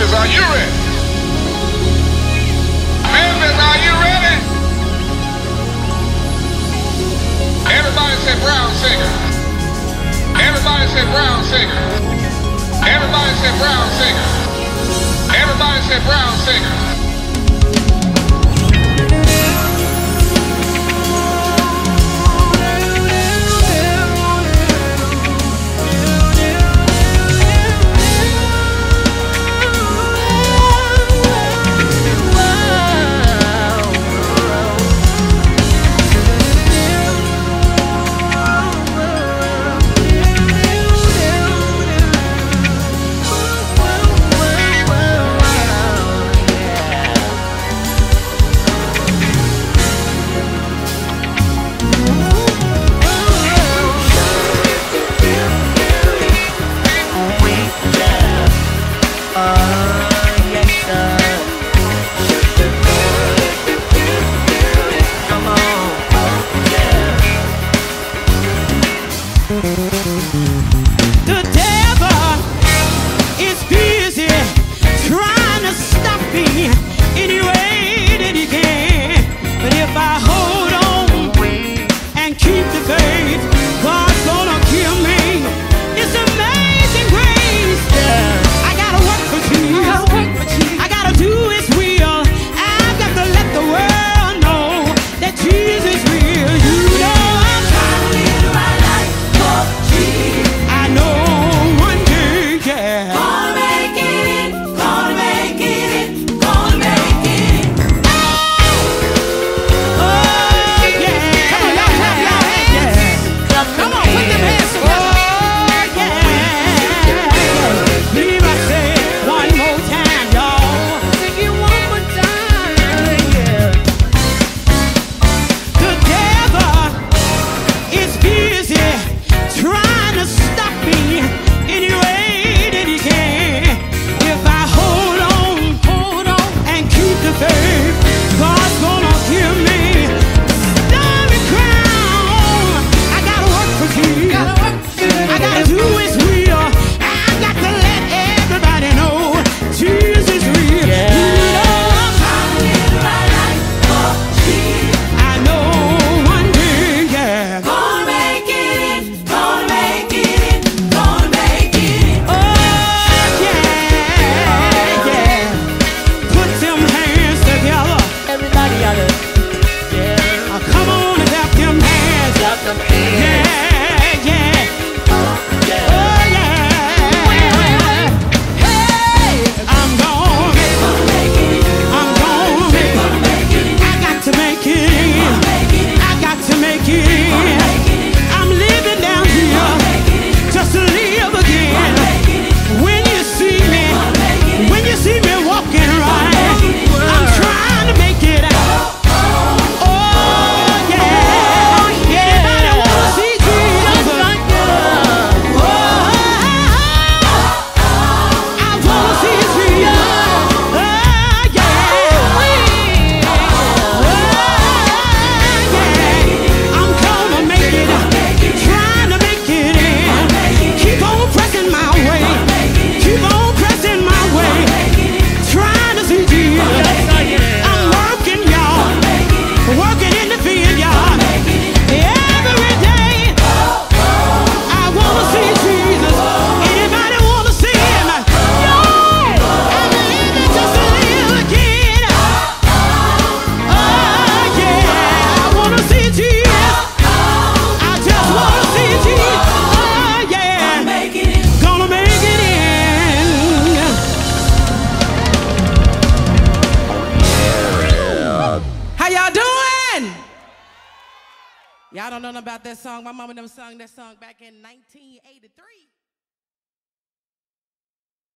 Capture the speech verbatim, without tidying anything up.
Memphis, are you ready? Memphis, are you ready? Everybody say brown singer. Everybody say brown singer. Everybody say brown singer. Everybody say brown singer. The devil is busy trying to stop me any way that he can. But if I hold on and keep the faith, God's gonna kill me. It's amazing grace. I gotta work for Jesus. I gotta do His will. I've got to let the world know that Jesus is real. You know I'm trying to live the right life for Jesus. I know one day, yeah. Gonna make it, gonna make it, gonna make it. Oh, oh yeah. Come on, y'all clap your hands. Yeah. Come on, put them hands together. Oh, yeah. Believe I say it one more time, y'all. Sing it one more time, yeah. The devil is busy trying to stop me any way that he can. If I hold on, hold on, and keep the faith, God's gonna give me the crown. I gotta work for Jesus. I gotta do His will. I got to let everybody know Jesus is real. You know I'm trying to live the right life for Jesus. I know one thing, yeah. Gonna make it, gonna make it, gonna make it. Oh, yeah, yeah. Put them hands together. Everybody out there. Yeah. Oh, come on and clap them hands. Clap them hands. Yeah, yeah. Oh, yeah. Hey, I'm gonna make it. I'm gonna make it. I got to make it. I got to make it. I'm living down here just to live again. When you see me, when you see me walking right, I'm trying to make it out. Oh yeah. Anybody wanna see Jesus? Oh, I wanna see Jesus. Oh yeah. Oh yeah. I'm gonna make it. Trying to make it in. Keep on pressing my way. Keep on pressing my way. Trying to see Jesus. I'm working, y'all. Working in the field, y'all. Every day. I wanna see Jesus. Anybody wanna see Him? Yo, I'm living just to live again. Oh yeah, I wanna see Jesus. I just wanna see Jesus. Oh yeah, gonna make it in. How y'all doing? Y'all don't know nothing about that song. My mama never sung that song back in nineteen eighty-three.